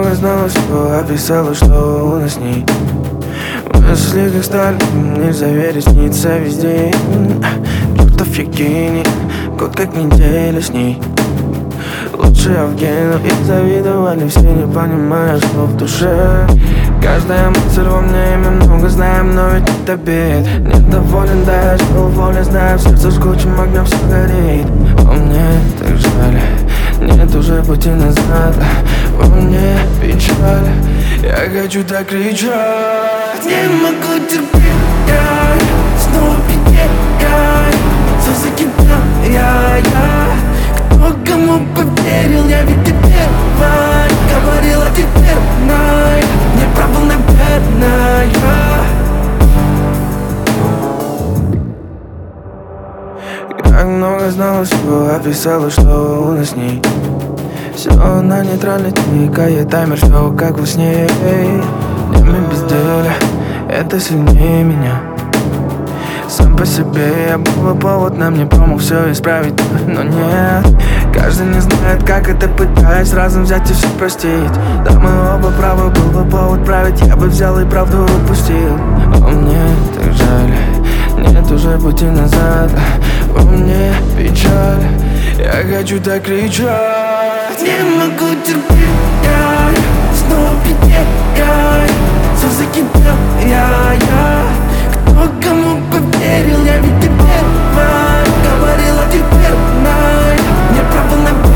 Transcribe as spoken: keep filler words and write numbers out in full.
много знала, что описала, что у нас с ней. Мысли как сталь, нельзя верить, снится везде. Чертов я гений, год как неделя с ней. Лучше Евгену и завидовали все, не понимая, что в душе. Каждая мысль во мне, мы много знаем, но ведь это бед. Недоволен, да, я что уволен, знаю, в сердце жгучим огнем все горит. О, мне так жаль, нет уже пути назад. Во мне печаль, я хочу так кричать. Не могу терпеть, я снова пьян, все закипел, я, я. Кто кому поверил, я ведь ты первая говорила, теперь знай, не прав был, наверное. Как много знала, всего описала, что у нас с ней. Все на нейтральной, тикает таймер, все как во сне. Время безделия, это сильнее меня. Сам по себе я был повод, нам не помог все исправить, но нет. Каждый не знает, как это, пытаясь разом взять и все простить. Да, мы оба правы, был бы повод править, я бы взял и правду упустил. О, мне так жаль, нет уже пути назад. Во мне печаль, я хочу так кричать. Не могу терпеть, я снова пьян, все закипел, я, я. Кто кому поверил, я ведь ты первая говорила, теперь знай, не прав был, наверное.